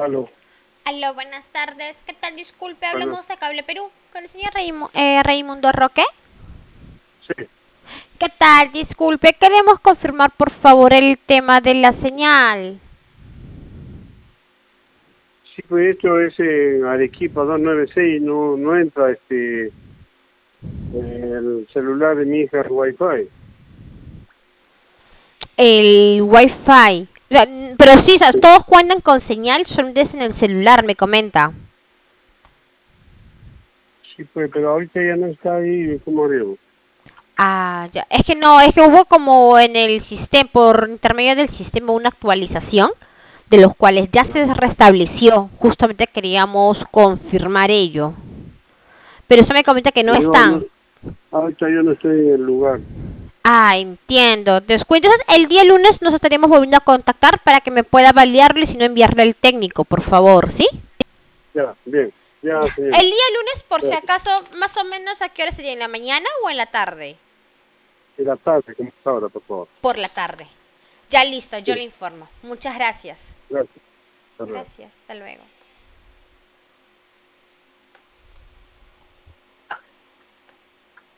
Aló, Aló, buenas tardes. ¿Qué tal? Disculpe, aló. hablamos de Cable Perú con el señor Raimundo Roque. Sí, ¿Qué tal? Disculpe, queremos confirmar por favor el tema de la señal. sí, pues esto es Arequipa 296, no entra el celular de mi hija el Wi-Fi. El Wi-Fi. O sea, pero sí, o sea, todos cuentan con señal, solamente es en el celular, me comenta. Sí, pues, pero ahorita ya no está ahí, ¿cómo haremos? Ah, ya. Es que no, es que hubo como en el sistema, por intermedio del sistema, una actualización de los cuales ya Ya. se restableció. Justamente queríamos confirmar ello. Pero usted me comenta que no No, no, están. ahorita yo no estoy en el lugar. Ah, entiendo. Descuento. Entonces, el día lunes nos estaríamos volviendo a contactar para que me pueda validarle, si no enviarle el técnico, por favor, ¿sí? Ya, bien, ya, Ya. señor. El día lunes, por si Gracias. acaso, más o menos, ¿a qué hora sería? ¿En la mañana o en la tarde? En la tarde, como está ahora, por favor. Por la tarde. Ya listo, yo Sí, le informo. Muchas gracias. gracias. Hasta luego. Gracias, hasta luego.